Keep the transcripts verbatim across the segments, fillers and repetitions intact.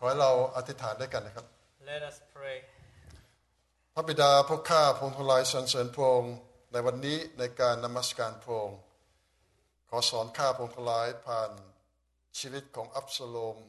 อให้เราอธิษฐานด้วยกันนะครับ Let us pray. พระบิดาพวกข้าพระองค์ทั้งหลายสรรเสริญพระองค์ในวันนี้ในการนมัสการพระองค์ขอสอนข้าพระองค์ทั้งหลายผ่านชีวิตของอับซาโลม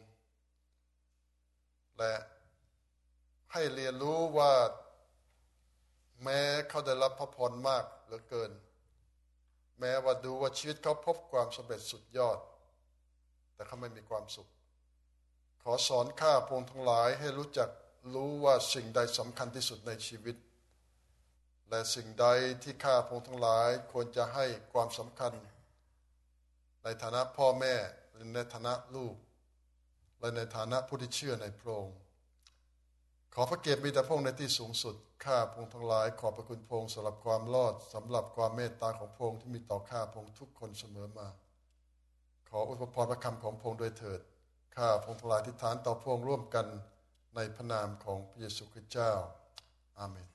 และให้เรียนรู้ว่าแม้เขาได้รับพระพรมากเหลือเกินแม้ว่าดูว่าชีวิตเขาพบความสำเร็จสุดยอดแต่เขาไม่มีความสุขขอสอนข้าพระองค์ทั้งหลายให้รู้จักรู้ว่าสิ่งใดสำคัญที่สุดในชีวิตและสิ่งใดที่ข้าพระองค์ทั้งหลายควรจะให้ความสำคัญในฐานะพ่อแม่และในฐานะลูกและในฐานะผู้ที่เชื่อในพระองค์ขอพระเกียรติมีแต่พระองค์ในที่สูงสุดข้าพระองค์ทั้งหลายขอบพระคุณพระองค์สำหรับความรอดสำหรับความเมตตาของพระองค์ที่มีต่อข้าพระองค์ทุกคนเสมอมาขออวยพรพระคำของพระองค์ด้วยเถิดข้าพระองค์ทั้งหลายอธิษฐานต่อพระองค์ร่วมกันในพระนามของพระเยซูคริสต์เจ้าอาเมน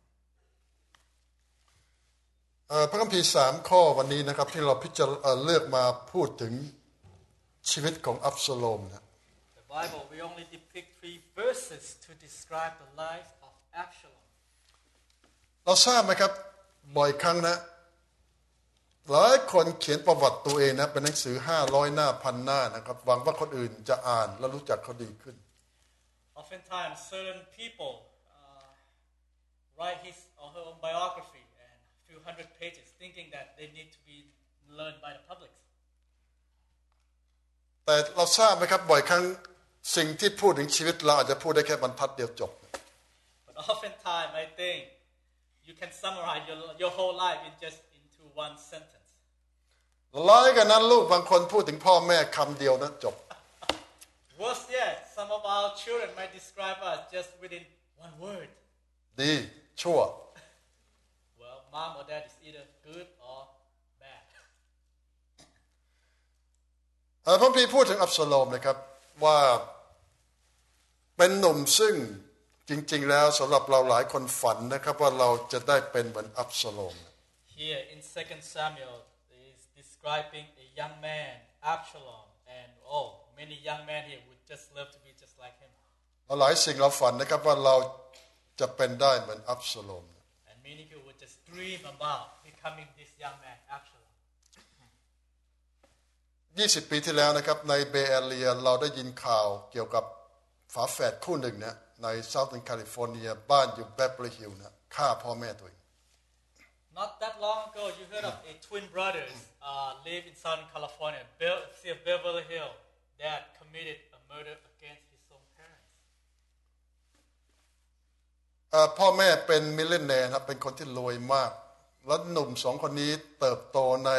พระคัมภีร์สามข้อวันนี้นะครับที่เราพิจารณาเลือกมาพูดถึงชีวิตของอับซาโลมนะ The Bible we only depict three verses to describe the life of Absalom. เราทราบไหมครับบ่อยครั้งนะหลายคนเขียนประวัติตัวเองนะเป็นหนังสือห้าร้อยหน้าพันหน้านะครับหวังว่าคนอื่นจะอ่านและรู้จักเขาดีขึ้น Oftentimes certain people uh, write his or her own biography and a few hundred pages thinking that they need to be learned by the public. แต่เราทราบไหมครับบ่อยครั้งสิ่งที่พูดถึงชีวิตเราอาจจะพูดได้แค่บรรทัดเดียวจบ But oftentimes I think you can summarize your your whole life in just into one sentence. หลายกันนั้นลูกบางคนพูดถึงพ่อแม่คำเดียวนะจบ Worse yet, some of our children might describe us just within one word. ดีชั่ว Well, mom or dad is either good or bad. พระคัมภีร์พูดถึงอับซาโลมนะครับว่าเป็นหนุ่มซึ่งจริงๆแล้วสำหรับเราหลายคนฝันนะครับว่าเราจะได้เป็นเหมือนอับซาโลม Here in Second Samuel is describing a young man, Absalom, and oh, many young men here would just love to be just like him. เราหลายสิ่งเราฝันนะครับว่าเราจะเป็นได้เหมือนอับซาโลม And many people would just dream about becoming this young man, Absalom. ยี่สิบปีที่แล้วนะครับในเบย์แอเรียเราได้ยินข่าวเกี่ยวกับฝาแฝดคู่หนึ่งนะใน Southern California บ้านอยู่ Beverly Hills นะฆ่าพ่อแม่ตัวเอง Not that long ago, you heard of a twin brothers uh, live in Southern California, Beverly Hills, that committed a murder against his own parents. พ่อแม่เป็นมิลเลนเนียร์ครับเป็นคนที่รวยมากแล้วหนุ่มสองคนนี้เติบโตใน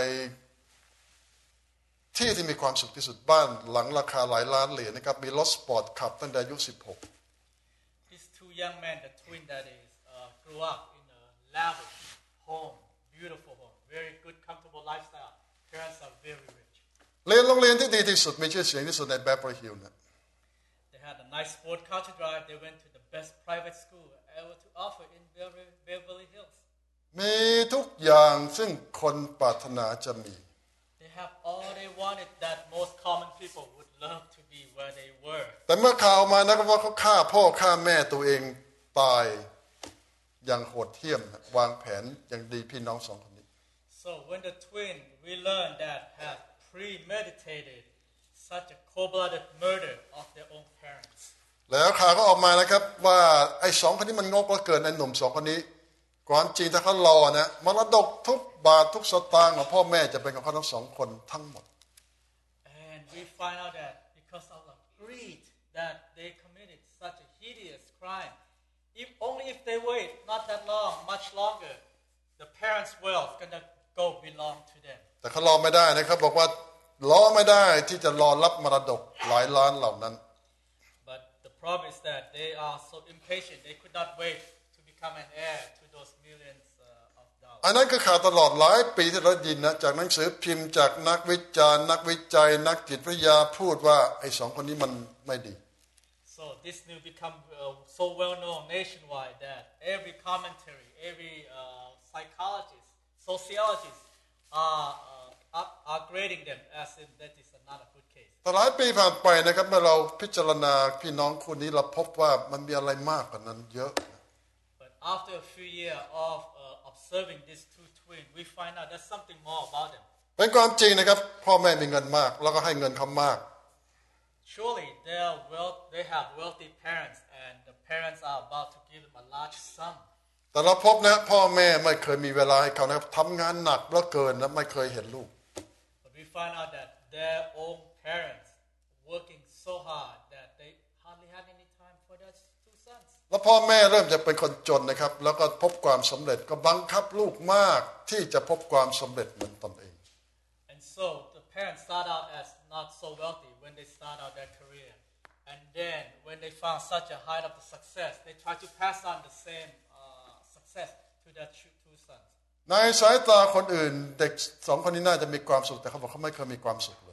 ที่ที่มีความสุขที่สุดบ้านหลังราคาหลายล้านเหรียญนะครับมีรถสปอร์ตขับตั้งแต่อายุสิบหก These two young men, the twin that is, uh, grew up in a lavish home, beautiful home, very good, comfortable lifestyle. Parents are very rich. เรียนโรงเรียนที่ดีที่สุดมีชื่อเสียงที่สุดใน Beverly Hills นะ They had a nice sport car to drive. They went to the best private school ever to offer in Beverly Hills. มีทุกอย่างซึ่งคนปรารถนาจะมี They have all they wanted that most common people would love to be where they were. แต่เมื่อข่าวมานะครับว่าเขาฆ่าพ่อฆ่าแม่ตัวเองตายอย่างโหดเหี้ยมวางแผนอย่างดีพี่น้องสองคนนี้ So when the twin we learned that have premeditated such a cold-blooded murder of their own parents. แล้วข่าวก็ออกมานะครับว่าไอ้สองคนนี้มันงกเหลือเกินไอ้หนุ่มสองคนนี้ความจริงถ้าเขารอนะมรดกทุกบาททุกสตางค์ของพ่อแม่จะเป็นของเขาทั้งสองคนทั้งหมด And we find out that because of the greed that they committed such a hideous crime, if only if they wait not that long, much longer, the parents' wealth gonna go belong to them. แต่เขารอไม่ได้นะครับบอกว่ารอไม่ได้ที่จะรอรับมรดกหลายล้านเหล่านั้น But the problem is that they are so impatient, they could not wait to become an heir to those millions uh, of dollars. อันนั้นคือข่าวตลอดหลายปีที่เรายินนะจากหนังสือพิมพ์จากนักวิจารณ์นักวิจัยนักจิตวิทยาพูดว่าไอ้สองคนนี้มันไม่ดี So this new become uh, so well known nationwide that every commentary, every uh, psychologist, sociologist are uh, up, are grading them as in that is not a good case. แต่หลายปีผ่านไปนะครับเมื่อเราพิจารณาพี่น้องคู่นี้เราพบว่ามันมีอะไรมากกว่านั้นเยอะ But after a few years of uh, observing these two twins, we find out there's something more about them. เป็นความจริงนะครับพ่อแม่มีเงินมากแล้วก็ให้เงินเขามาก Surely they are wealth, they have wealthy parents, and the parents are about to give them a large sum. แต่เราพบนะพ่อแม่ไม่เคยมีเวลาให้เขานะครับทำงานหนักเหลือเกินและไม่เคยเห็นลูก But we find out that their own parents working so hard that they hardly had any time for their two sons. แล้วพ่อแม่เริ่มจะเป็นคนจนนะครับแล้วก็พบความสำเร็จก็บังคับลูกมากที่จะพบความสำเร็จเหมือนตนเอง And so the parents start out as not so wealthy when they start out their career, and then when they found such a height of the success, they try to pass on the same uh, success to their two sons. ในสายตาคนอื่นเด็กสองคนนี้น่าจะมีความสุขแต่เขาบอกเขาไม่เคยมีความสุขเลย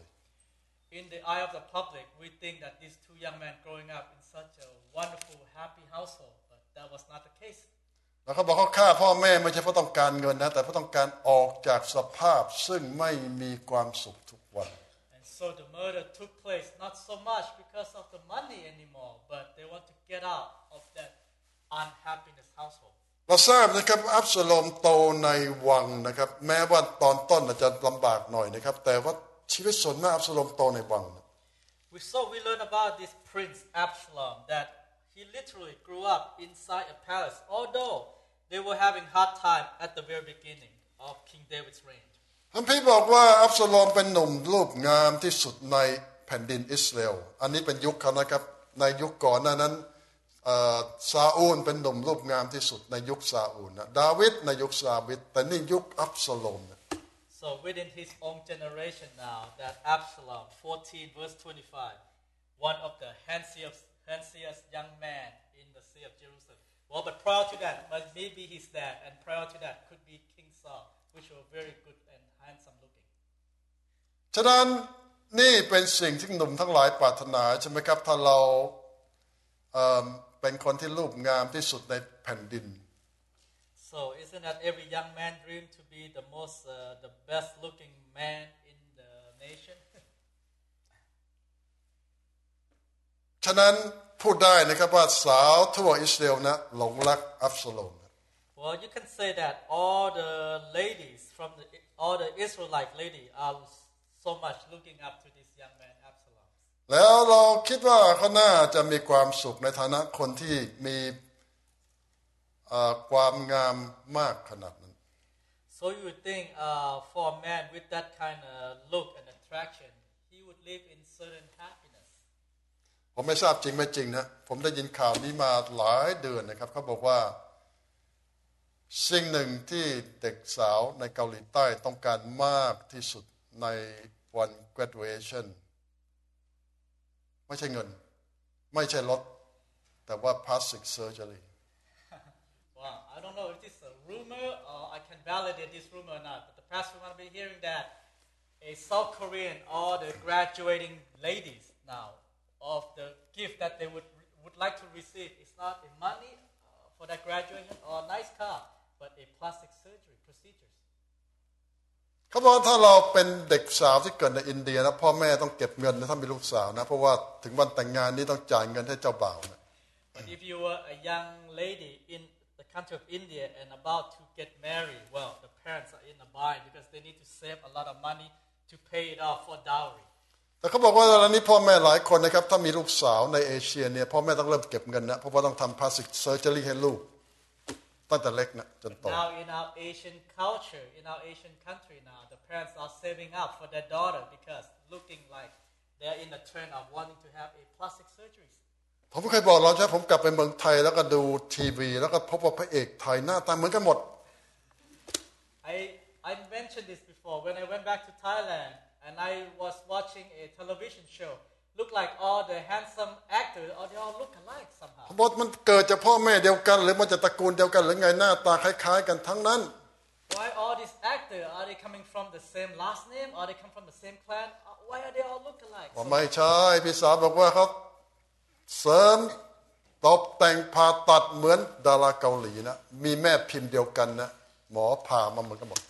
In the eye of the public, we think that these two young men growing up in such a wonderful, happy household, but that was not the case. แล้วเขาบอกเขาฆ่าพ่อแม่ไม่ใช่เพราะต้องการเงินนะแต่เพราะต้องการออกจากสภาพซึ่งไม่มีความสุขทุกวัน And so the murder took place not so much because of the money anymore, but they want to get out of that unhappiness household. เราทราบนะครับอับซาโลมโตในวังนะครับแม้ว่าตอนต้นอาจจะลำบากหน่อยนะครับแต่ว่าชีวิตส่วนมากอับซาโลมโตในวัง We saw we learn about this prince Absalom that he literally grew up inside a palace, although they were having hard time at the very beginning of King David's reign. คัมภีร์บอกว่าอับซาโลมเป็นหนุ่มรูปงามที่สุดในแผ่นดินอิสราเอลอันนี้เป็นยุคเขานะครับในยุคก่อนหน้านั้นซาอูลเป็นหนุ่มรูปงามที่สุดในยุคซาอูลนะดาวิดในยุคซาวิดแต่นี่ยุคอับซาโลม So within his own generation now, that Absalom, fourteen verse twenty-five, one of the handsomest, handsomest young man in the city of Jerusalem. Well, but prior to that, maybe his dad, and prior to that could be King Saul, which were very good and handsome looking. ฉะนั้นนี่เป็นสิ่งที่หนุ่มทั้งหลายปรารถนาใช่ไหมครับถ้าเราเป็นคนที่รูปงามที่สุดในแผ่นดิน So isn't that every young man dream to be the most, uh, the best looking man in the nation? ฉะนั้นพูดได้นะครับว่าสาวทั่วอิสราเอลนะหลงรักอับซาโลม Well, you can say that all the ladies from the all the Israelite lady are so much looking up to this young man Absalom. แล้วเราคิดว่าเขาน่าจะมีความสุขในฐานะคนที่มีความงามมากขนาดนั้น So you would think uh, for a man with that kind of look and attraction, he would live in certain happiness. ผมไม่ทราบจริงไม่จริงนะผมได้ยินข่าวนี้มาหลายเดือนนะครับเขาบอกว่าสิ่งหนึ่งที่เด็กสาวในเกาหลีใต้ต้องการมากที่สุดในวัน graduation ไม่ใช่เงินไม่ใช่รถแต่ว่า plastic surgery Wow, I don't know if this is a rumor or I can validate this rumor or not, but the past week I've been hearing that a South Korean or the graduating ladies now of the gift that they would would like to receive is not a money uh, for that graduation or a nice car, but a plastic surgery procedures. เขาบอกถ้าเราเป็นเด็กสาวที่เกิดในอินเดียนะพ่อแม่ต้องเก็บเงินนะถ้ามีลูกสาวนะเพราะว่าถึงวันแต่งงานนี้ต้องจ่ายเงินให้เจ้าบ่าวนะ But if you were a young lady in the country of India and about to get married, well, the parents are in a bind because they need to save a lot of money to pay it off for dowry. แต่เขาบอกว่าตอนนี้พ่อแม่หลายคนนะครับถ้ามีลูกสาวในเอเชียเนี่ยพ่อแม่ต้องเริ่มเก็บเงินนะเพราะว่าต้องทำ plastic surgery ให้ลูกตั้งแต่เล็กนะจนโต Now in our Asian culture, in our Asian country now, the parents are saving up for their daughter because looking like they're in the trend of wanting to have a plastic surgery. ผมเคยบอกเราใช่ผมกลับไปเมืองไทยแล้วก็ดูทีวีแล้วก็พบว่าพระเอกไทยหน้าตาเหมือนกันหมด I I mentioned this before when I went back to Thailand and I was watching a television show. Look like all the handsome actors, or they all look alike somehow. บทมันเกิดจากพ่อแม่เดียวกันหรือมันจะตระกูลเดียวกันหรือไงหน้าตาคล้ายๆกันทั้งนั้น Why all these actors are they coming from the same last name, or they come from the same clan? Why are they all look alike? ว่าไม่ใช่พี่สาวบอกว่าเขาเสริมตกแต่งผ่าตัดเหมือนดาราเกาหลีนะมีแม่พิมพ์เดียวกันนะหมอผ่ามาเหมือนกันหมด Well,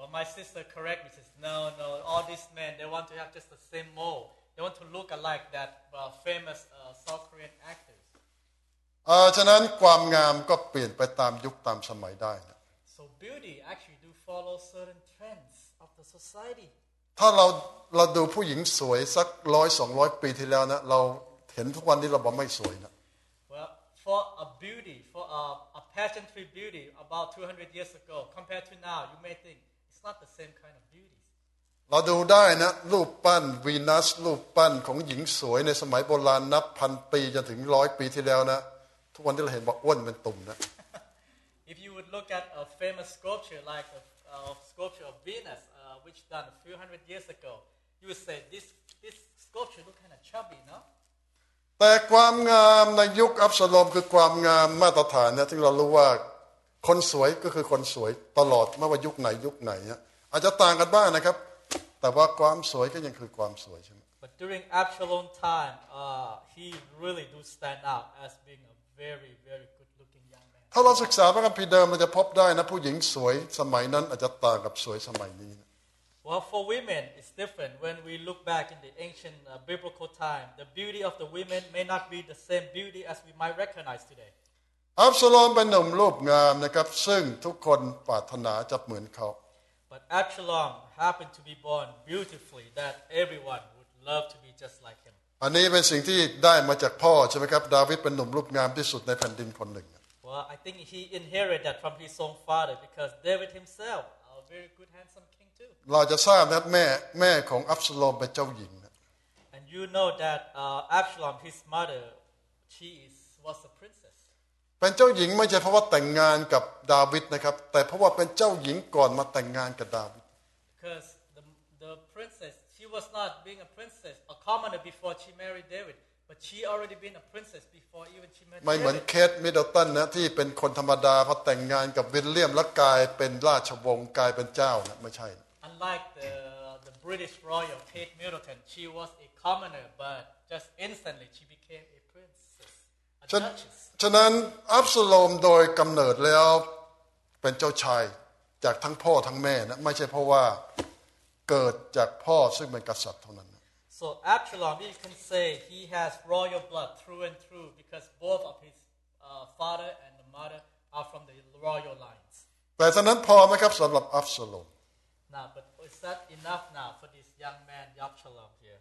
But my sister correct me, says, no, no, all these men, they want to have just the same mold. They want to look alike that uh, famous uh, South Korean actors. อ่าฉะนั้นความงามก็เปลี่ยนไปตามยุคตามสมัยได้นะ So beauty actually do follow certain trends of the society. ถ้าเราเราดูผู้หญิงสวยสักร้อยสองร้อยปีที่แล้วนะเราเห็นทุกวันนี้เราบอกไม่สวยนะ Well, for a beauty, for a, a pageantry beauty about two hundred years ago, compared to now, you may think it's not the same kind of beauty. เราดูได้นะรูปปั้นวีนัสรูปปั้นของหญิงสวยในสมัยโบราณนับพันปีจนถึงร้อยปีที่แล้วนะทุกวันที่เราเห็นบอกอ้วนเป็นตุ่มนะ If you would look at a famous sculpture like a, a sculpture of Venus, uh, which done a few hundred years ago, you would say this this sculpture look kind of chubby, no? แต่ความงามในยุคอับสโลมคือความงามมาตรฐานนะที่เรารู้ว่าคนสวยก็คือคนสวยตลอดไม่ว่ายุคไหนยุคไหนนะอาจจะต่างกันบ้างนะครับแต่ว่าความสวยก็ยังคือความสวยใช่ไหม But during Absalom time, uh, he really do stand out as being a very very good looking young man. ถ้าเราศึกษาพระคัมภีร์เดิมเราจะพบได้นะผู้หญิงสวยสมัยนั้นอาจจะต่างกับสวยสมัยนี้นะ Well, for women, it's different. When we look back in the ancient uh, biblical time, the beauty of the women may not be the same beauty as we might recognize today. อับสโลมเป็นหนุ่มรูปงามนะครับซึ่งทุกคนปรารถนาจะเหมือนเขา But Absalom happened to be born beautifully that everyone would love to be just like him. อันนี้เป็นสิ่งที่ได้มาจากพ่อใช่ไหมครับดาวิดเป็นหนุ่มรูปงามที่สุดในแผ่นดินคนหนึ่ง Well, I think he inherited that from his own father because David himself, a very good handsome king too. เราจะทราบนะแม่แม่ของอับสโลมเป็นเจ้าหญิงนะ And you know that uh, Absalom, his mother, she is, was a princess. เป็นเจ้าหญิงไม่ใช่เพราะว่าแต่งงานกับดาวิดนะครับแต่เพราะว่าเป็นเจ้าหญิงก่อนมาแต่งงานกับดาวิด Because the the princess, she was not being a princess, a commoner before she married David, but she already been a princess before even she married ไม่เหมือน David. เคทมิดเดิลตันนะที่เป็นคนธรรมดาพอแต่งงานกับวิลเลียมแล้วกลายเป็นราชวงศ์กลายเป็นเจ้านะไม่ใช่ Unlike the the British royal Kate Middleton, she was a commoner, but just instantly she became a princess, a ฉะ duchess. ฉะนั้นอับสโลมโดยกำเนิดแล้วเป็นเจ้าชายจากทั้งพ่อทั้งแม่นะไม่ใช่เพราะว่าเกิดจากพ่อซึ่งเป็นกษัตริย์เท่านั้น So Absalom, you can say he has royal blood through and through because both of his uh, father and the mother are from the royal lines. แต่ฉะนั้นพอไหมครับสำหรับอับสโลม Now, but is that enough now for this young man Absalom here?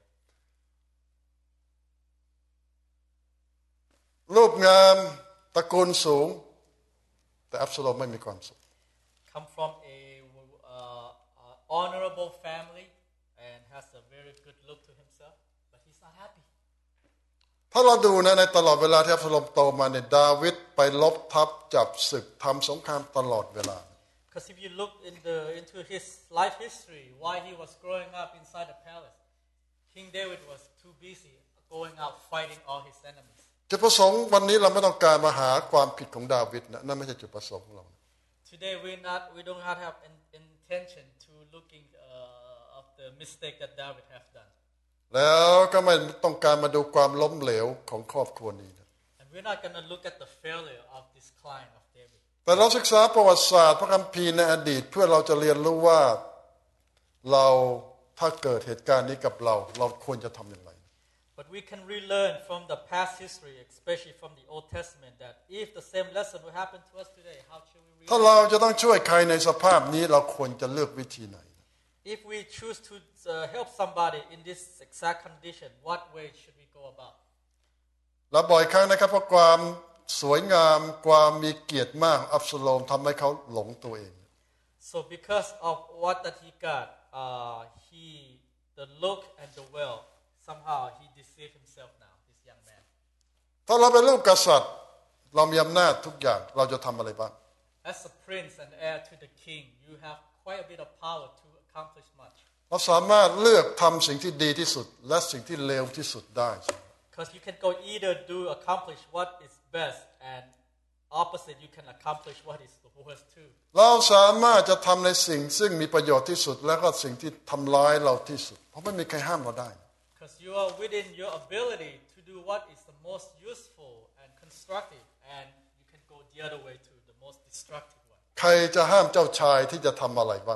รูปงามตระกูลสูงแต่อับสโลมไม่มีความสุข Come from a uh, uh, honorable family and has a very good look to himself, but he's not happy. ถ้าเราดูนะในตลอดเวลาที่อับสโลมโตมาเนี่ยดาวิดไปลบทัพจับศึกทำสงครามตลอดเวลา Because if you look in the, into his life history, while he was growing up inside the palace, King David was too busy going out fighting all his enemies. จุดประสงค์วันนี้เราไม่ต้องการมาหาความผิดของดาวิดนะนั่นไม่ใช่จุดประสงค์ของเรา Today we not we don't have an intention to looking uh, of the mistake that David have done. แล้วก็ไม่ต้องการมาดูความล้มเหลวของครอบครัวนี้นะ And we're not going to look at the failure of this client of David. แต่เราศึกษาประวัติศาสตร์พระคัมภีร์ในอดีตเพื่อเราจะเรียนรู้ว่าเราถ้าเกิดเหตุการณ์นี้กับเราเราควรจะทำอย่างไร But we can relearn from the past history, especially from the Old Testament, that if the same lesson will happen to us today, how should we react? ถ้าเราจะต้องช่วยใครในสภาพนี้เราควรจะเลือกวิธีไหน If we choose to uh, help somebody in this exact condition, what way should we go about? และบ่อยครั้งนะครับเพราะความสวยงามความมีเกียรติมากอับสโลมทำให้เขาหลงตัวเอง So because of what that he got, uh, he the look and the wealth, somehow he deceived himself now, this young man. ถ้าเราเป็นลูกกษัตริย์เรามีอำนาจทุกอย่างเราจะทำอะไรบ้าง As a prince and heir to the king, you have quite a bit of power to accomplish much. เราสามารถเลือกทำสิ่งที่ดีที่สุดและสิ่งที่เลวที่สุดได้ Because you can go either do accomplish what is best and opposite you can accomplish what is the worst too. เราสามารถจะทำในสิ่งซึ่งมีประโยชน์ที่สุดและก็สิ่งที่ทำร้ายเราที่สุดเพราะไม่มีใครห้ามเราได้ Because you are within your ability to do what is the most useful and constructive, and you can go the other way to the most destructive one. ใครจะห้ามเจ้าชายที่จะทำอะไรบ้าง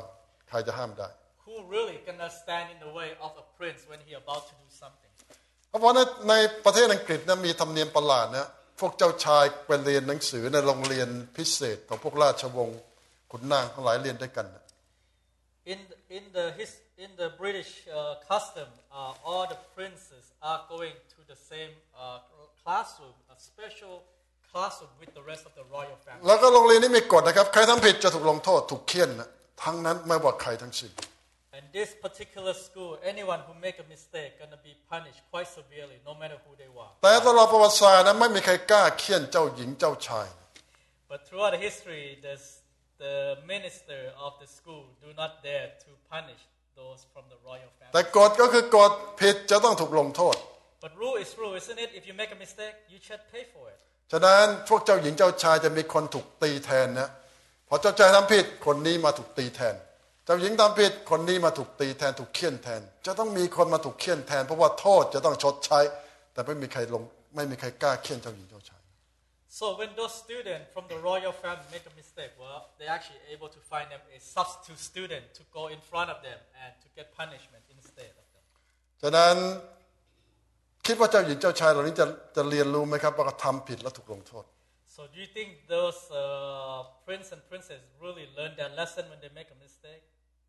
ใครจะห้ามได้ Who really gonna stand in the way of a prince when he about to do something? เพราะว่าในประเทศอังกฤษนะมีธรรมเนียมประหลาดนะพวกเจ้าชายไปเรียนหนังสือในโรงเรียนพิเศษของพวกราชวงศ์ขุนนางทั้งหลายเรียนด้วยกันนะ In in the his in the British uh, custom, uh, all the princes are going to the same uh, classroom, a special classroom with the rest of the royal family. แล้วก็โรงเรียนนี้มีกฎนะครับใครทำผิดจะถูกลงโทษถูกเฆี่ยนนะทั้งนั้นไม่ว่าใครทั้งสิ้น And this particular school, anyone who make a mistake gonna be punished quite severely, no matter who they were. แต่ตลอดประวัติศาสตร์นะไม่มีใครกล้าเฆี่ยนเจ้าหญิงเจ้าชาย But throughout the history, the the minister of the school do not dare to punish those from the royal แต่ family. กฎก็คือกฎผิดจะต้องถูกลงโทษ But rule is rule, isn't it? If you make a mistake, you should pay for it. ฉะนั้นพวกเจ้าหญิงเจ้าชายจะมีคนถูกตีแทนนะพอเจ้าชายทำผิดคนนี้มาถูกตีแทนเจ้าหญิงทำผิดคนนี้มาถูกตีแทนถูกเฆี่ยนแทนจะต้องมีคนมาถูกเฆี่ยนแทนเพราะว่าโทษจะต้องชดใช้แต่ไม่มีใครลงไม่มีใครกล้าเฆี่ยนเจ้าหญิงเจ้าชาย So when those students from the royal family make a mistake, well, they're actually able to find them a substitute student to go in front of them and to get punishment instead of them. ฉะนั้นคิดว่าเจ้าหญิงเจ้าชายเหล่านี้จะจะเรียนรู้ไหมครับว่าเขาทำผิดแล้วถูกลงโทษ So do you think those uh, prince and princess really learn their lesson when they make a mistake?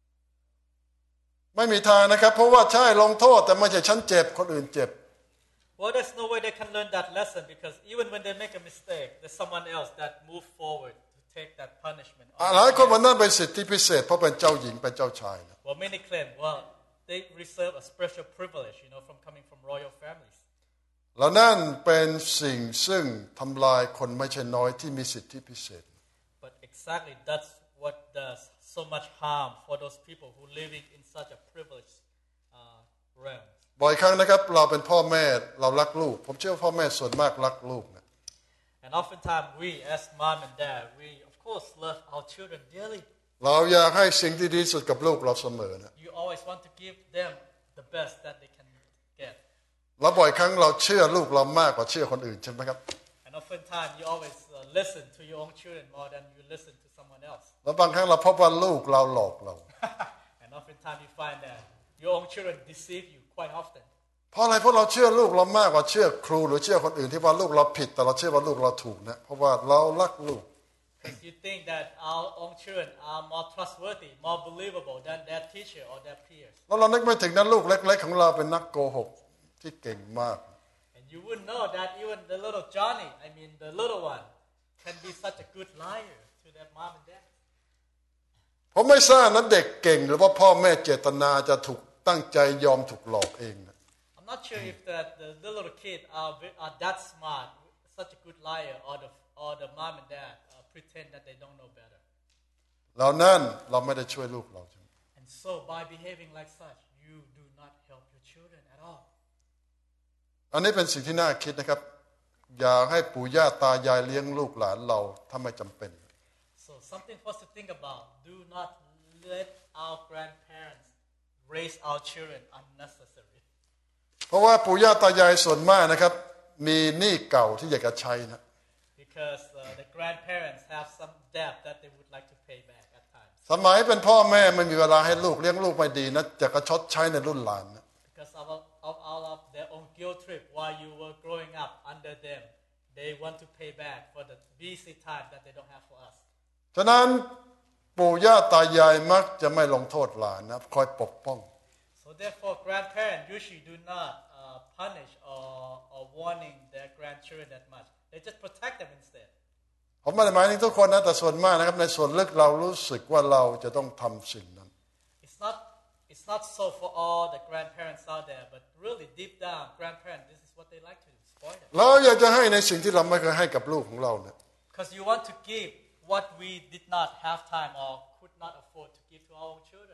ไม่มีทางนะครับเพราะว่าใช่ลงโทษแต่ไม่ใช่ฉันเจ็บคนอื่นเจ็บ Well, there's no way they can learn that lesson because even when they make a mistake, there's someone else that move forward to take that punishment. หลายคนวันนั้นเป็นสิทธิพิเศษเพราะเป็นเจ้าหญิงเป็นเจ้าชายนะ Well, many claim, well, they reserve a special privilege, you know, from coming from royal families. แล้วนั่นเป็นสิ่งซึ่งทำลายคนไม่ใช่น้อยที่มีสิทธิพิเศษ But exactly that's what does so much harm for those people who living in such a privileged uh, realm. บ่อยครั้งนะครับเราเป็นพ่อแม่เรารักลูกผมเชื่อว่าพ่อแม่ส่วนมากรักลูกนะ And oftentimes we as mom and dad, we of course love our children dearly. เราอยากให้สิ่งที่ดีที่สุดกับลูกเราเสมอนะ You always want to give them the best that they can get. แล้วบ่อยครั้งเราเชื่อลูกเรามากกว่าเชื่อคนอื่นใช่ไหมครับ And oftentimes you always uh, listen to your own children more than you listen to someone else. แล้วบางครั้งเราพบว่าลูกเราหลอกเรา And oftentimes you find that your own children deceive you quite often. เพราะอะไรเพราะเราเชื่อลูกเรามากกว่าเชื่อครูหรือเชื่อคนอื่นที่ว่าลูกเราผิดแต่เราเชื่อว่าลูกเราถูกนะเพราะว่าเรารักลูก Because you think that our own children are more trustworthy, more believable than their teacher or their peers. แล้วเรานึกไม่ถึงนั้นลูกเล็กๆของเราเป็นนักโกหกที่เก่งมาก And you wouldn't know that even the little Johnny, I mean the little one, can be such a good liar to their mom and dad. ผมไม่ทราบนั้นเด็กเก่งหรือว่าพ่อแม่เจตนาจะถูกตั้งใจยอมถูกหลอกเองนะ I'm not sure if that the, the little kid are, are that smart, such a good liar, or the or the mom and dad uh, pretend that they don't know better. เรานั่นเราไม่ได้ช่วยลูกเราใช่ไหม And so by behaving like such, you do not help your children at all. อันนี้เป็นสิ่งที่น่าคิดนะครับอย่าให้ปู่ย่าตายายเลี้ยงลูกหลานเราถ้าไม่จำเป็น So something for us to think about. Do not let our grandparents raise our children unnecessarily. เพราะว่าปู่ย่าตายายส่วนมากนะครับมีหนี้เก่าที่อยากจะใช้นะ Because uh, the grandparents have some debt that they would like to pay back at times. สมัยเป็นพ่อแม่ไม่มีเวลาให้ลูกเลี้ยงลูกไม่ดีนะจะกระชดใช้ในรุ่นหลานนะ Because of, of all of their own guilt trip while you were growing up under them, they want to pay back for the busy time that they don't have for us. ฉะนั้นปู่ย่าตายายมักจะไม่ลงโทษหลานนะคอยปกป้อง So therefore, grandparents usually do not uh, punish or, or warning their grandchildren that much. They just protect them instead. ผมไม่ได้หมายถึงทุกคนนะแต่ส่วนมากนะครับในส่วนลึกเรารู้สึกว่าเราจะต้องทำสิ่งนั้น It's not it's not so for all the grandparents out there, but really deep down, grandparents, this is what they like to do, spoil them. เราอยากจะให้ในสิ่งที่เราไม่เคยให้กับลูกของเราเนี่ย Because you want to give what we did not have time or could not afford to give to our own children.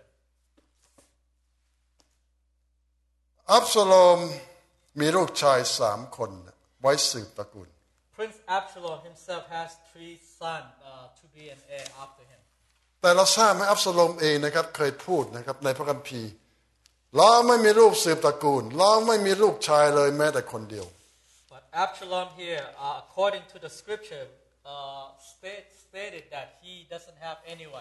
อับซาโลมมีลูกชายสามคนไว้สืบตระกูล Prince Absalom himself has three sons uh, to be an heir after him. แต่เราทราบไหมอับซาโลมเองนะครับเคยพูดนะครับในพระคัมภีร์เราไม่มีลูกสืบตระกูลเราไม่มีลูกชายเลยแม้แต่คนเดียว But Absalom here, uh, according to the scripture, uh, state, stated that he doesn't have anyone. He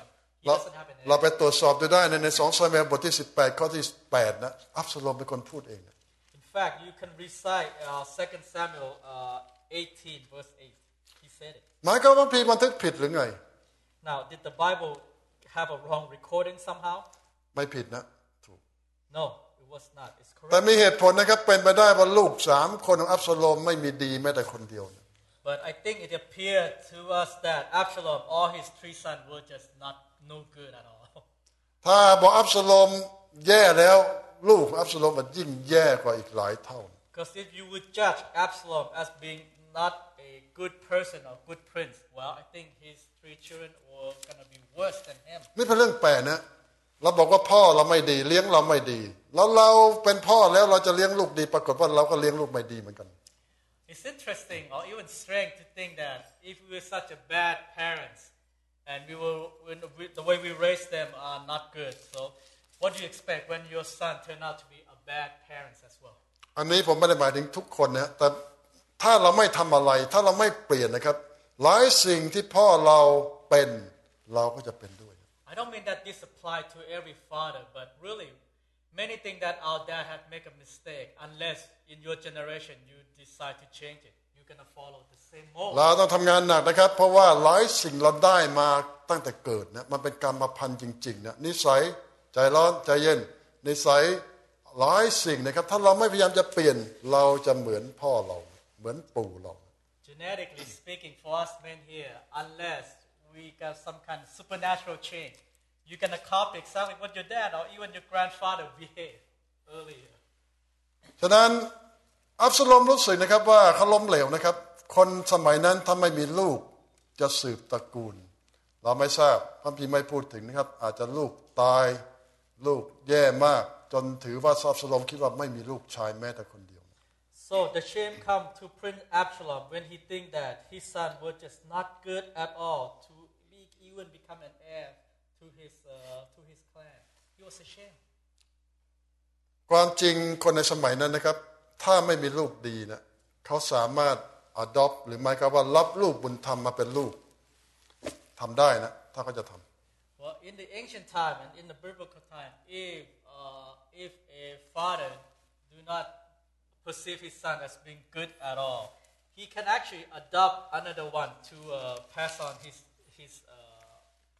He เรา doesn't have an เรา heir. ไปตรวจสอบดูได้ในในสองซามูเอลบทที่สิบแปดข้อที่แปดนะอับซาโลมเป็นคนพูดเองนะ In fact, you can recite uh, Second Samuel uh, eighteen, verse eight. He said it. หมายความว่าพีบันทึกผิดหรือไง Now, did the Bible have a wrong recording somehow? ไม่ผิดนะถูก No, it was not. It's แต่ correct. มีเหตุผลนะครับเป็นไปได้ว่าลูกสามคนของอับซาโลมไม่มีดีแม้แต่คนเดียวนะ But I think it appeared to us that Absalom, all his three sons, were just not no good at all. ถ้าบอกอับซาโลมแย่แล้วลูกอับซาโลมมันยิ่งแย่กว่าอีกหลายเท่า Because if you would judge Absalom as being not a good person or good prince, well, I think his three children were going to be worse than him. นี่เป็นเรื่องแปลกนะเราบอกว่าพ่อเราไม่ดีเลี้ยงเราไม่ดีแล้วเราเป็นพ่อแล้วเราจะเลี้ยงลูกดีปรากฏว่าเราก็เลี้ยงลูกไม่ดีเหมือนกัน It's interesting or even strange to think that if we were such a bad parents and we were when we, the way we raised them are not good, so what do you expect when your son turn out to be a bad parents as well? อันนี้ผมไม่ได้หมายถึงทุกคนนะแต่ถ้าเราไม่ทำอะไรถ้าเราไม่เปลี่ยนนะครับหลายสิ่งที่พ่อเราเป็นเราก็จะเป็นด้วย I don't mean that this apply to every father, but really many things that our dad have make a mistake unless in your generation you decide to change it, you're going to follow the same mold. เราต้องทำงานหนักนะครับเพราะว่าหลายสิ่งเราได้มาตั้งแต่เกิดนะมันเป็นกรรมพันธุ์จริงๆนะนิสัยใจร้อนใจเย็นนิสัยหลายสิ่งนะครับถ้าเราไม่พยายามจะเปลี่ยนเราจะเหมือนพ่อเราเหมือนปู่เรา Genetically speaking, for us men here, unless we got some kind of supernatural change, you're going to copy exactly what your dad or even your grandfather behaved earlier. ฉะนั้นอับซาโลมรู้สึกนะครับว่าเขาล้มเหลวนะครับคนสมัยนั้นถ้าไม่มีลูกจะสืบตระกูลเราไม่ทราบพระคัมภีร์ไม่พูดถึงนะครับอาจจะลูกตายลูกแย่มากจนถือว่าอับซาโลมคิดว่าไม่มีลูกชายแม้แต่คนเดียว So the shame come to Prince Absalom when he think that his son were just not good at all to be, even become an heir to his uh, to his clan. He was ashamed. ความจริงคนในสมัยนั้นนะครับถ้าไม่มีลูกดีนะเขาสามารถ adopt หรือหมายความว่ารับลูกบุญธรรมมาเป็นลูกทำได้นะถ้าเขาจะทำ Well, in the ancient time and in the biblical time, if uh, if a father do not perceive his son as being good at all, he can actually adopt another one to uh, pass on his his uh,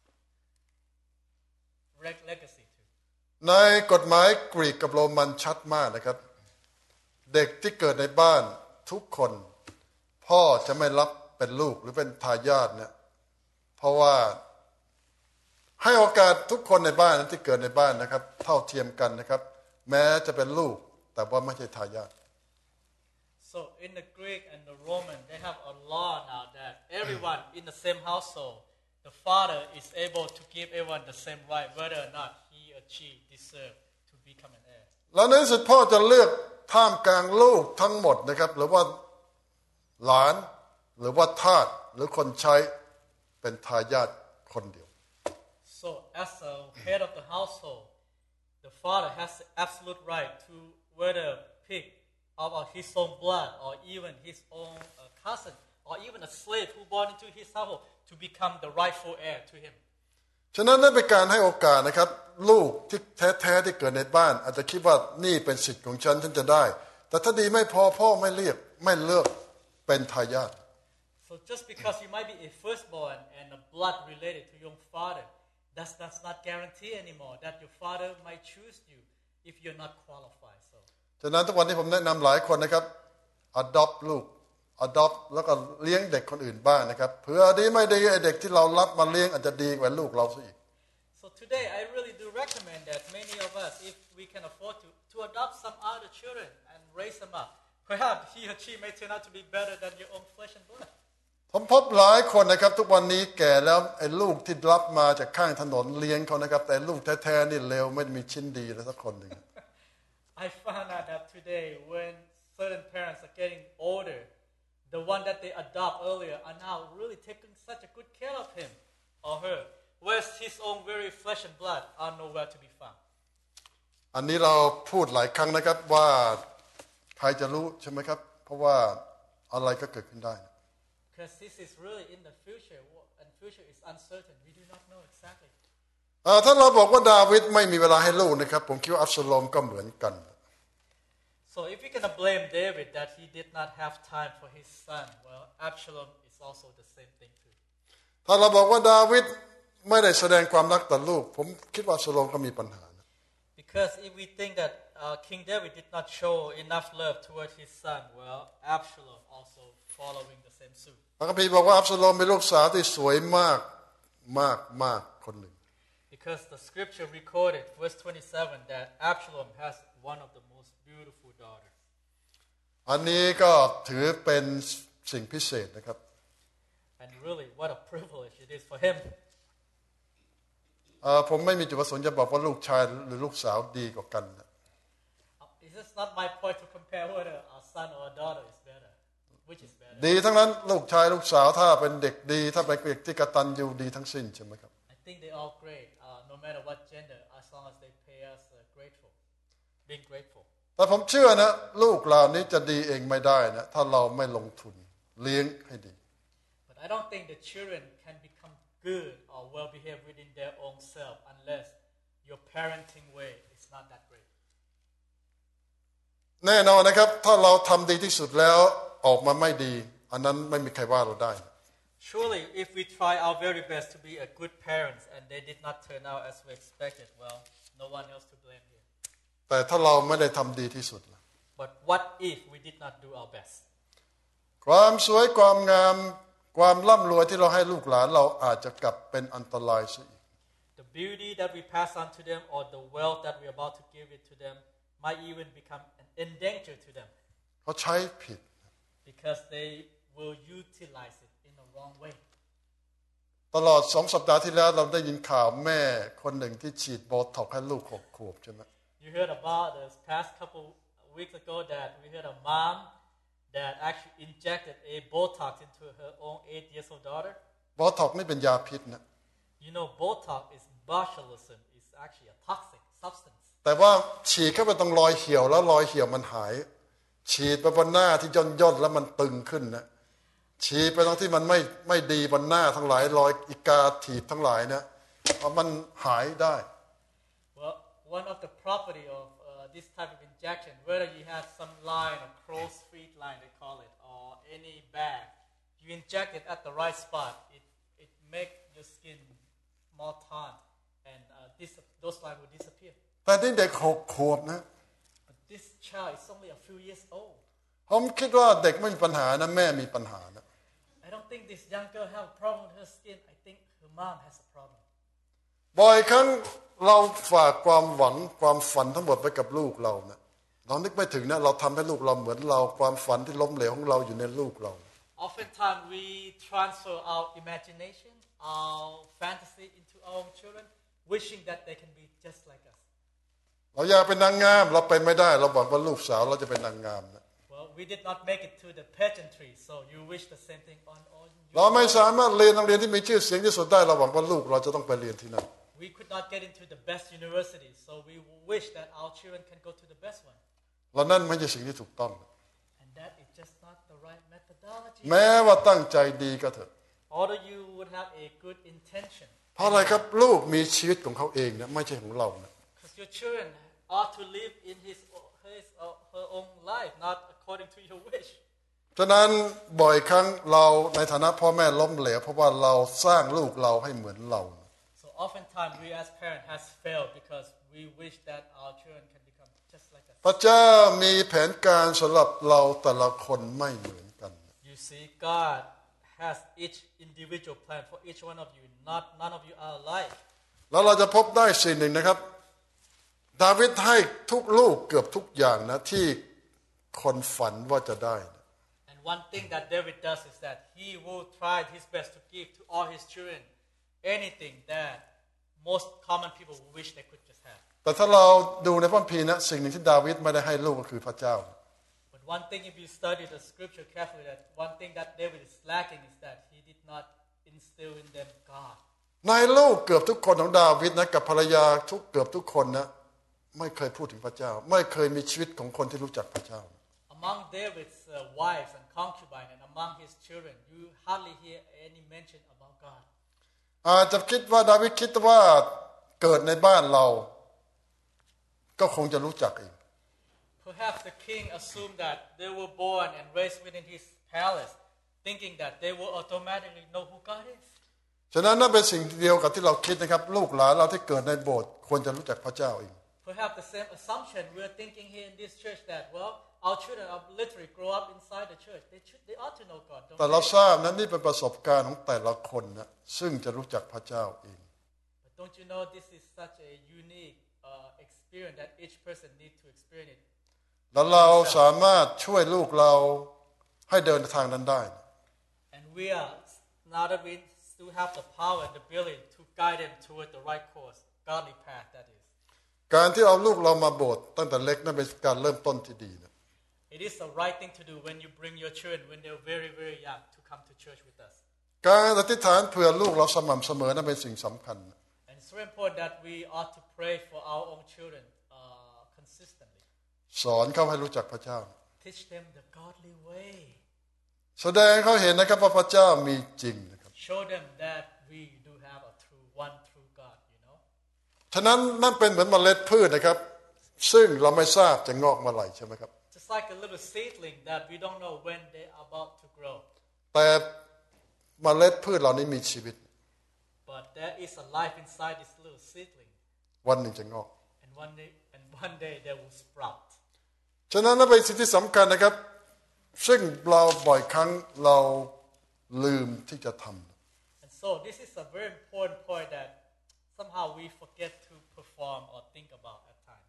legacy to. ในกฎหมายกรีกกับโรมันชัดมากนะครับเด็กที่เกิดในบ้านทุกคนพ่อจะไม่รับเป็นลูกหรือเป็นทายาทเนี่ยเพราะว่าให้โอกาสทุกคนในบ้านที่เกิดในบ้านนะครับเท่าเทียมกันนะครับแม้จะเป็นลูกแต่ว่าไม่ใช่ทายาท So in the Greek and the Roman, they have a law now that everyone in the same household, the father is able to give everyone the same right, whether or not he or she deserve to become an heir. แล้วในที่สุดพ่อจะเลือกท่ามกลางลูกทั้งหมดนะครับหรือว่าหลานหรือว่าทาสหรือคนใช้เป็นทายาทคนเดียว So as a head of the household, the father has the absolute right to whether pick out of his own blood or even his own uh, cousin or even a slave who born into his household to become the rightful heir to him. ฉะนั้นนั่นเป็นการให้โอกาสนะครับลูกที่แท้ๆที่เกิดในบ้านอาจจะคิดว่านี่เป็นสิทธิ์ของฉันฉันจะได้แต่ถ้าดีไม่พอพ่อไม่เรียกไม่เลือกเป็นทายาท So just because you might be a firstborn and a blood related to your father, that's that's not guarantee anymore that your father might choose you if you're not qualified. So ฉะนั้นทุกวันนี้ผมแนะนำหลายคนนะครับ adopt ลูก adopt แล้วก็เลี้ยงเด็กคนอื่นบ้างนะครับเผื่อดีไม่ดีไอ้เด็กที่เรารับมาเลี้ยงอาจจะดีกว่าลูกเราซะอีก So today I really do recommend that many of us, if we can afford to, to adopt some other children and raise them up, perhaps he or she may turn out to be better than your own flesh and blood. ผมพบหลายคนนะครับทุกวันนี้แก่แล้วไอ้ลูกที่รับมาจากข้างถนนเลี้ยงเขานะครับแต่ลูกแท้ๆนี่เลวไม่มีชิ้นดีเลยสักคนหนึ่ง I found out that today when certain parents are getting older, the one that they adopt earlier are now really taking such a good care of him or her, whereas his own very flesh and blood are nowhere to be found. อันนี้เราพูดหลายครั้งนะครับว่าใครจะรู้ใช่ไหมครับเพราะว่าอะไรก็เกิดขึ้นได้ Because this is really in the future, and future is uncertain. We do not know exactly. ถ้าเราบอกว่าดาวิดไม่มีเวลาให้ลูกนะครับผมคิดว่าอับซาโลมก็เหมือนกัน So if you're gonna blame David that he did not have time for his son, well, Absalom is also the same thing too. ถ้าเราบอกว่าดาวิดไม่ได้แสดงความรักต่อลูกผมคิดว่าอับซาโลมก็มีปัญหา Because if we think that uh, King David did not show enough love toward his son, well, Absalom also following the same suit. พระคัมภีร์บอกว่าอับซาโลมเป็นลูกสาวที่สวยมากมากมากคนหนึ่ง Because the scripture recorded, verse twenty-seven, that Absalom has one of the most beautiful daughters. อันนี้ก็ถือเป็นสิ่งพิเศษนะครับ And really, what a privilege it is for him. ผมไม่มีจุดประสงค์จะบอกว่าลูกชายหรือลูกสาวดีกว่ากัน It's not my point to compare whether a son or a daughter is better. Which is better? ดีทั้งนั้นลูกชายลูกสาวถ้าเป็นเด็กดีถ้าเป็นเด็กที่กตัญญูดีทั้งสิ้นใช่ไหมครับ I think they all great, uh, no matter what gender, as long as they pay us uh, grateful, being grateful. แต่ผมเชื่อนะลูกเหล่านี้จะดีเองไม่ได้นะถ้าเราไม่ลงทุนเลี้ยงให้ดี But I don't think the children can become good or well behaved within their own self unless your parenting way is not that great. แน่นอนนะครับถ้าเราทำดีที่สุดแล้วออกมาไม่ดีอันนั้นไม่มีใครว่าเราได้ Surely, if we try our very best to be a good parents and they did not turn out as we expected, well, no one else to blame here. แต่ถ้าเราไม่ได้ทำดีที่สุด But what if we did not do our best? ความสวยความงามความร่ำรวยที่เราให้ลูกหลานเราอาจจะกลับเป็นอันตรายซะอีก The beauty that we pass on to them or the wealth that we're about to give it to them might even become an endanger to them. เขาใช้ผิด Because they will utilize it in the wrong way. ตลอดสองสัปดาห์ที่แล้วเราได้ยินข่าวแม่คนหนึ่งที่ฉีดโบท็อกซ์ให้ลูกหกขวบใช่ไหม You heard about this past couple weeks ago that we heard a mom that actually injected a Botox into her own eight years old daughter. โบท็อกซ์นี่เป็นยาพิษนะ You know, Botox is botulism. It's actually a toxic substance. แต่ว่าฉีดเข้าไปตรงรอยเหี่ยวแล้วรอยเหี่ยวมันหายฉีดไปบนหน้าที่ย่นย่นแล้วมันตึงขึ้นนะฉีดไปตรงที่มันไม่ไม่ดีบนหน้าทั้งหลายรอยอีกาถีบทั้งหลายเนี่ยมันหายได้ Well, one of the property of uh, this type of injection, whether you have some line or crow's feet line they call it, or any bag, you inject it at the right spot, it it make your skin more tanned, and uh, this those lines will disappear. แต่ที่เด็กหกขวบนะ But this child is only a few years old. ผมคิดว่าเด็กไม่มีปัญหานะแม่มีปัญหานะ I don't think this young girl have a problem with her skin. I think her mom has a problem. บ่อยครั้งเราฝากความหวังความฝันทั้งหมดไว้กับลูกเรานะเรานึกไม่ถึงนะเราทำให้ลูกเราเหมือนเราความฝันที่ล้มเหลวของเราอยู่ในลูกเรา Oftentimes we transfer our imagination, our fantasy into our children, wishing that they can be just like us. เราอยากเป็นนางงามเราเป็นไม่ได้เราบอกว่าลูกสาวเราจะเป็นนางงามนะ Well, we did not make it to the pageantry, so you wish the same thing on on you. เราไม่สามารถเรียนโรงเรียนที่มีชื่อเสียงที่สุดได้เราหวังว่าลูกเราจะต้องไปเรียนที่นั่น We could not get into the best university, so we wish that our children can go to the best one. เรานั่นไม่ใช่สิ่งที่ถูกต้อง And that is just not the right methodology. แม้ว่าตั้งใจดีก็เถอะ Although you would have a good intention. เพราะอะไรครับลูกมีชีวิตของเขาเองนะไม่ใช่ของเรานะ Because your children ought to live in his, his or her own life, not according to your wish. ฉะนั้นบ่อยครั้งเราในฐานะพ่อแม่ล้มเหลวเพราะว่าเราสร้างลูกเราให้เหมือนเรา So oftentimes we as parents has failed because we wish that our children can become just like us. พระเจ้ามีแผนการสำหรับเราแต่ละคนไม่เหมือนกัน You see, God has each individual plan for each one of you. Not none of you are alike. แล้วเราจะพบได้สิ่งหนึ่งนะครับดาวิดให้ทุกลูกเกือบทุกอย่างนะที่คนฝันว่าจะได้ And one thing that David does is that he will try his best to give to all his children anything that most common people wish they could just have. แต่ถ้าเราดูในพระคัมภีร์นะสิ่งหนึ่งที่ดาวิดไม่ได้ให้ลูกก็คือพระเจ้า But one thing, if you study the scripture carefully, that one thing that David is lacking is that he did not instill in them God. ในลูกเกือบทุกคนของดาวิดนะกับภรรยาทุกเกือบทุกคนนะไม่เคยพูดถึงพระเจ้าไม่เคยมีชีวิตของคนที่รู้จักพระเจ้า Among David's uh, wives and concubines and among his children, you hardly hear any mention about God. อาจจะคิดว่าดาวิดคิดว่าเกิดในบ้านเราก็คงจะรู้จักเอง Perhaps the king assumed that they were born and raised within his palace, thinking that they will automatically know who God is. ฉะนั้นนั่นเป็นสิ่งเดียวกับที่เราคิดนะครับลูกหลานเราที่เกิดในโบสถ์ควรจะรู้จักพระเจ้าเอง Perhaps the same assumption we're thinking here in this church that well, our children are literally grow up inside the church. They should, they ought to know God. Don't แต่เราทราบนั้นนี่เป็นประสบการณ์ของแต่ละคนนะซึ่งจะรู้จักพระเจ้าเอง But don't you know this is such a unique uh, experience that each person needs to experience it. แล้วเราสามารถช่วยลูกเราให้เดินทางนั้นได้ And we are now that we still have the power and the ability to guide them toward the right course, godly path that is. การที่เอาลูกเรามาโบสถ์ตั้งแต่เล็กนั่นเป็นการเริ่มต้นที่ดีนะ It is the right thing to do when you bring your children when they're very very young to come to church with us. การอธิษฐานเผื่อลูกเราสม่ำเสมอนั่นเป็นสิ่งสำคัญ And it's very important that we ought to pray for our own children uh, consistently. สอนเขาให้รู้จักพระเจ้า Teach them the godly way. แสดงเขาเห็นนะครับว่าพระเจ้ามีจริงนะครับ Show them that we do have a true one true God, you know. ฉะนั้นนั่นเป็นเหมือนเมล็ดพืชนะครับซึ่งเราไม่ทราบจะงอกเมื่อไหร่ใช่ไหมครับ Just like a little seedling that we don't know when they are about to grow. แต่เมล็ดพืชเหล่านี้มีชีวิต But there is a life inside this little seedling. วันหนึ่งจะงอก And one day, and one day they will sprout. ฉะนั้นนั่นเป็นสิ่งที่สำคัญนะครับซึ่งเราบ่อยครั้งเราลืมที่จะทำ And so this is a very important point that somehow we forget to perform or think about at times.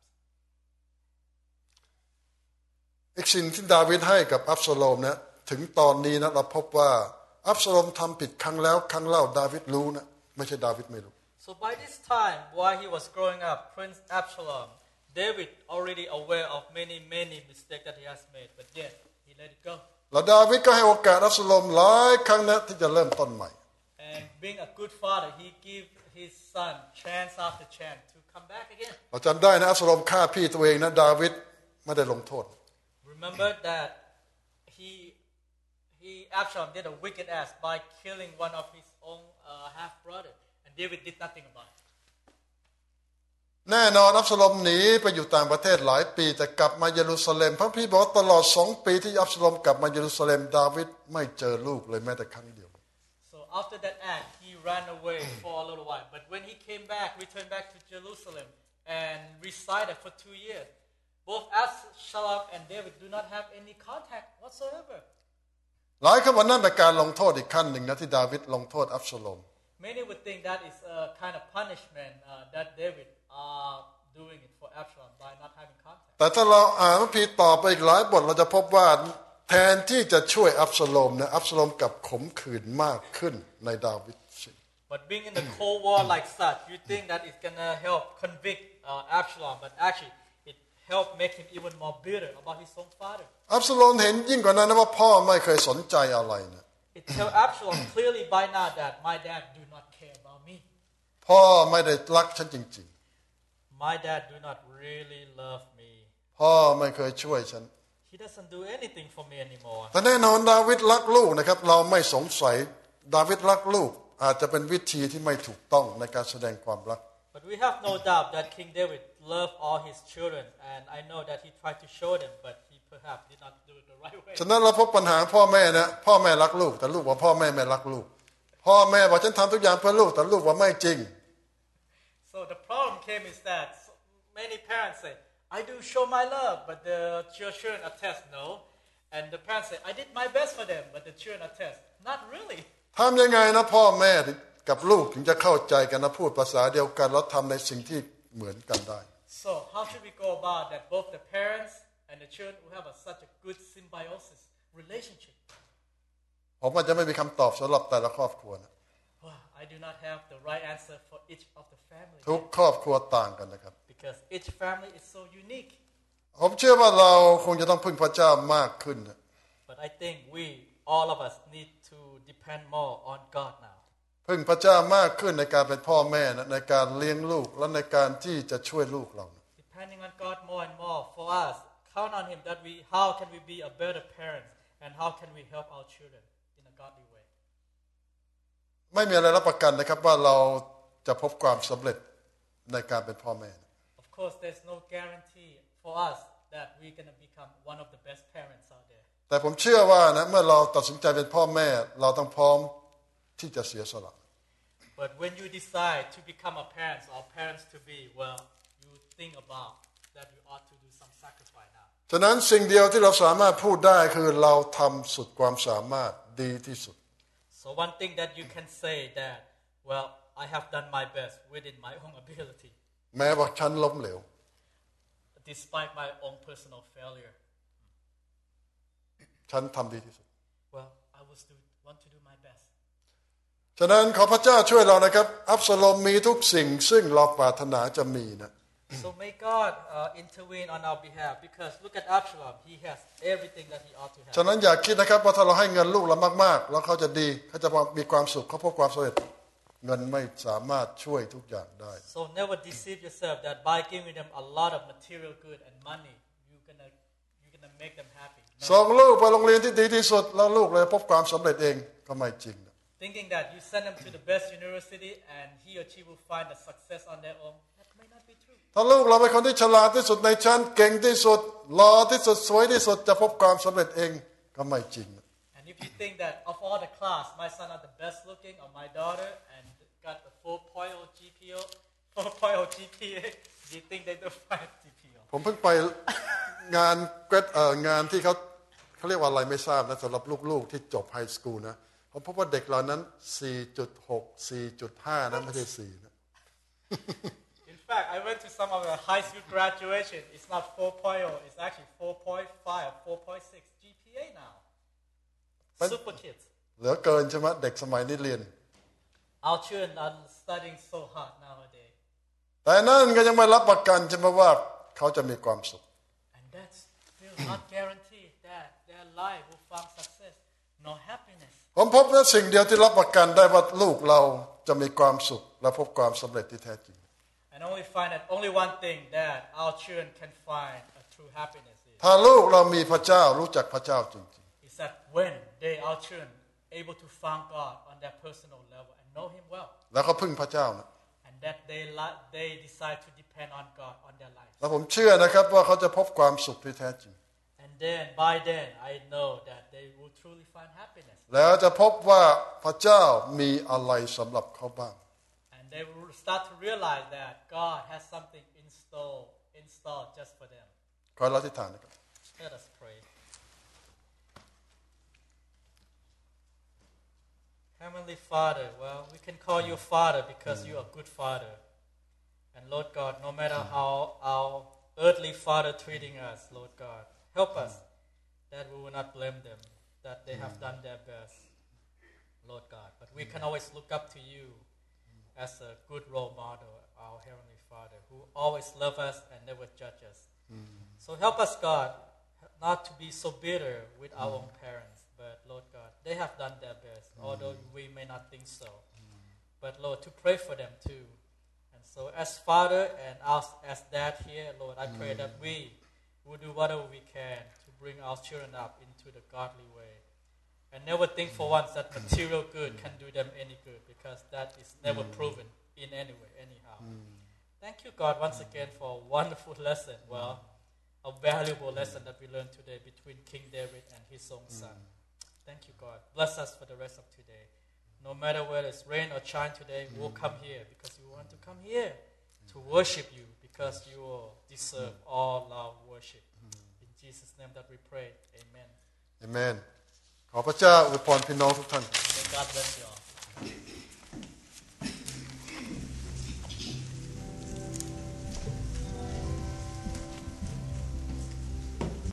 อีกสิ่งที่ดาวิดให้กับอับซาโลมนะถึงตอนนี้นะเราพบว่าอับซาโลมทำผิดครั้งแล้วครั้งเล่าดาวิดรู้นะไม่ใช่ดาวิดไม่รู้ So by this time, while he was growing up, Prince Absalom, David already aware of many, many mistakes that he has made, but yet he let it go. แล้วดาวิดก็ให้โอกาสอับซาโลมหลายครั้งนะที่จะเริ่มต้นใหม่ And being a good father, he gave his son chance after chance to come back again. เราจำได้นะอับซาโลมฆ่าพี่ตัวเองนะดาวิดไม่ได้ลงโทษ Remember that he he Absalom did a wicked act by killing one of his own uh, half brother, and David did nothing about it. แน่นอนอับซาโลมหนีไปอยู่ต่างประเทศหลายปีแต่กลับมาเยรูซาเล็มพระพี่บอกตลอดสองปีที่อับซาโลมกลับมาเยรูซาเล็มดาวิดไม่เจอลูกเลยแม้แต่ครั้งเดียว So after that act, he ran away for a little while. But when he came back, returned back to Jerusalem and resided for two years, both Absalom and David do not have any contact whatsoever. หลายคนว่านั่นเป็นการลงโทษอีกขั้นหนึ่งนะที่ดาวิดลงโทษอับซาโลม Many would think that is a kind of punishment uh, that David are doing it for Absalom by not having contact. แต่ถ้าเราอ่านพระพีต่อไปอีกหลายบทเราจะพบว่าแทนที่จะช่วยอับซาโลมนะอับซาโลมกลับขมขื่นมากขึ้นในดาวิด But being in the Cold War like such, you think that it's gonna help convict uh, Absalom, but actually it helped make him even more bitter about his own father. อับซาโลมเห็นยิ่งกว่านั้นนะว่าพ่อไม่เคยสนใจอะไรนะ It tells Absalom clearly by now that my dad do not care about me. พ่อไม่ได้รักฉันจริง My dad do not really love me. ๆพ่อไม่เคยช่วยฉัน He doesn't do anything for me anymore. แต่แน่นอนดาวิดรักลูกนะครับเราไม่สงสัยดาวิดรักลูกอาจจะเป็นวิธีที่ไม่ถูกต้องในการแสดงความรัก But we have no doubt that King David loved all his children, and I know that he tried to show them, but he perhaps did not do it the right way. ฉะนั้นเราพบปัญหาพ่อแม่นะพ่อแม่รักลูกแต่ลูกว่าพ่อแม่ไม่รักลูกพ่อแม่บอกฉันทำทุกอย่างเพื่อลูกแต่ลูกว่าไม่จริง So the problem came is that many parents say, I do show my love, but the children attest no. And the parents say, I did my best for them, but the children attest, not really. ทำยังไงนะพ่อแม่กับลูกถึงจะเข้าใจกันนะพูดภาษาเดียวกันแล้วทำในสิ่งที่เหมือนกันได้ So how should we go about that both the parents and the children will have a, such a good symbiosis relationship? ผมว่าจะไม่มีคำตอบสำหรับแต่ละครอบครัวนะ Well, I do not have the right answer for each of the family ทุกครอบครัวต่างกันนะครับ because each family is so unique. ผมเชื่อว่าเราคงจะต้องพึ่งพระเจ้ามากขึ้นนะ But I think we, all of us, need to depend more on God now. พึ่งพระเจ้ามากขึ้นในการเป็นพ่อแม่นะในการเลี้ยงลูกและในการที่จะช่วยลูกเรา Depending on God more and more for us, count on Him that we, how can we be a better parent and how can we help our children in a godly way. ไม่มีอะไรรับประกันนะครับว่าเราจะพบความสำเร็จในการเป็นพ่อแม่ Of course, there's no guarantee for us that we're going to become one of the best parents out there. แต่ผมเชื่อว่านะเมื่อเราตัดสินใจเป็นพ่อแม่เราต้องพร้อมที่จะเสียสละ But when you decide to become a parent or parents to be, well, you think about that you ought to do some sacrifice now. ฉะนั้นสิ่งเดียวที่เราสามารถพูดได้คือเราทำสุดความสามารถดีที่สุด So one thing that you can say that, well, I have done my best within my own ability. แม้ว่าฉันล้มเหลว Despite my own personal failure. ฉันทำดีที่สุด Well, I will still want to do my best. ฉะนั้นขอพระเจ้าช่วยเรานะครับอับซาโลมมีทุกสิ่งซึ่งเราปรารถนาจะมีนะ So may God uh, intervene on our behalf because look at Absalom. He has everything that he ought to have. ฉะนั้นอย่าคิดนะครับว่าถ้าเราให้เงินลูกเรามากๆแล้วเขาจะดีเขาจะมีความสุขเขาพบความสำเร็จเงินไม่สามารถช่วยทุกอย่างได้ So never deceive yourself that by giving them a lot of material good and money, you're gonna you're gonna make them happy. No. ส่งลูกไปโรงเรียนที่ดีที่สุดแล้วลูกเลยพบความสำเร็จเองก็ไม่จริง Thinking that you send them to the best university and he or she will find the success on their own, that may not be true. ถ้าลูกเราเป็นคนที่ฉลาดที่สุดในชั้นเก่งที่สุดหล่อที่สุดสวยที่สุดจะพบความสำเร็จเองก็ไม่จริง And if you think that of all the class, my son are the best looking or my daughter and got a four point oh G P A, four point oh G P A, do you think they do five G P A? ผมเพิ่งไปงานเกรดเอ่องานที่เขาเขาเรียกว่าอะไรไม่ทราบนะสำหรับลูกๆที่จบไฮสคูลนะผมพบว่าเด็กเหล่านั้น สี่จุดหก สี่จุดห้า นะไม่ใช่สี่นะ In fact, I went to some of the high school graduation. It's not four point oh, it's actually four point five, four point six G P A now. Super kids. เหลือเกินใช่ไหมเด็กสมัยนี้เรียน Our children are studying so hard nowadays. แต่นั่นก็ยังไม่รับประกันใช่ไหมว่าเขาจะมีความสุข And that's still not guaranteed that their life will find success, no happiness. ผมพบว่าสิ่งเดียวที่รับประกันได้ว่าลูกเราจะมีความสุขและพบความสำเร็จที่แท้จริง And only find that only one thing that our children can find a true happiness is. ถ้าลูกเรามีพระเจ้ารู้จักพระเจ้าจริง Is that when they, our children, able to find God on their personal level and know Him well. ๆแล้วก็พึ่งพระเจ้านะ And that they they decide to depend on God on their lives. แล้วผมเชื่อนะครับว่าเขาจะพบความสุขที่แท้จริง And then by then I know that they will truly find happiness. แล้วจะพบว่าพระเจ้ามีอะไรสำหรับเขาบ้าง And they will start to realize that God has something installed installed just for them. ขอเราอธิษฐานนะครับ Let us pray. Heavenly Father, well, we can call you Father because you are a good Father. And Lord God, no matter how our earthly Father treating us, Lord God, help us that we will not blame them, that they have done their best, Lord God. But we can always look up to you as a good role model, our Heavenly Father, who always loves us and never judge us. So help us, God, not to be so bitter with our own parents. But Lord God, they have done their best, although we may not think so. But Lord, to pray for them too. And so as Father and us as Dad here, Lord, I pray that we will do whatever we can to bring our children up into the godly way. And never think for once that material good can do them any good, because that is never proven in any way, anyhow. Thank you, God, once again for a wonderful lesson. Well, a valuable lesson that we learned today between King David and his own son. Thank you, God. Bless us for the rest of today. No matter whether it's rain or shine today, we'll come here because we want to come here to worship you because you deserve all our worship. In Jesus' name that we pray. Amen. Amen. ขอพระเจ้าอวยพรพี่น้องทุกท่าน May God bless you all.